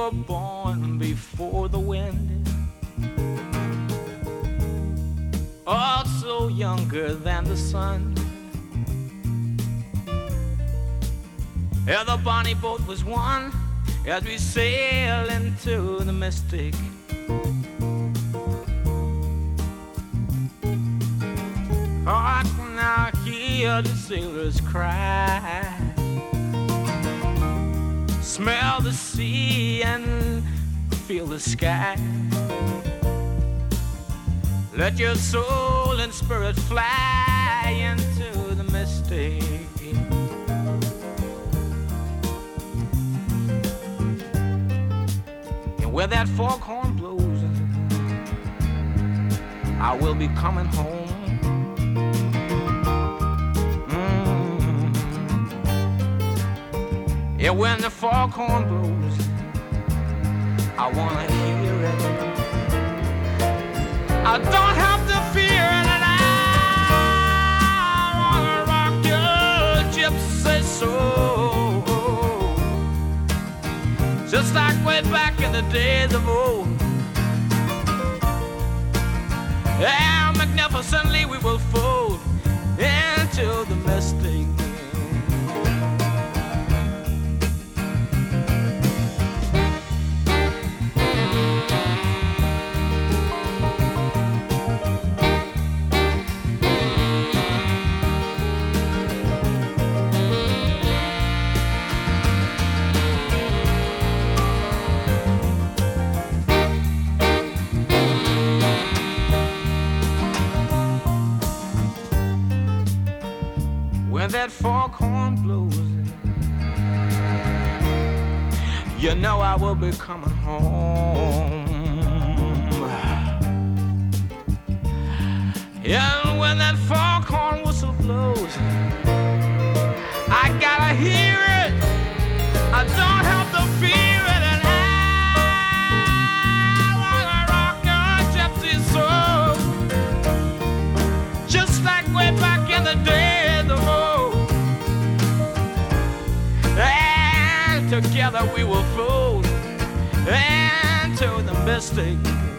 were born before the wind, also younger than the sun. Yeah, the bonnie boat was one as we sail into the mystic. Hark now, hear the sailors cry. Smell the sea and feel the sky. Let your soul and spirit fly into the mystic. And where that foghorn blows, I will be coming home. Yeah, when the foghorn blows, I wanna hear it. I don't have to fear it, and I wanna rock your gypsy soul, just like way back in the days of old. Yeah, magnificently we will fold into the mystic. When that foghorn blows, you know I will be coming home. And when that foghorn whistle blows, I gotta hear it. I don't have to fear it, and I wanna rock your gypsy soul, just like way back in the days of old. And together we will float into the mystic.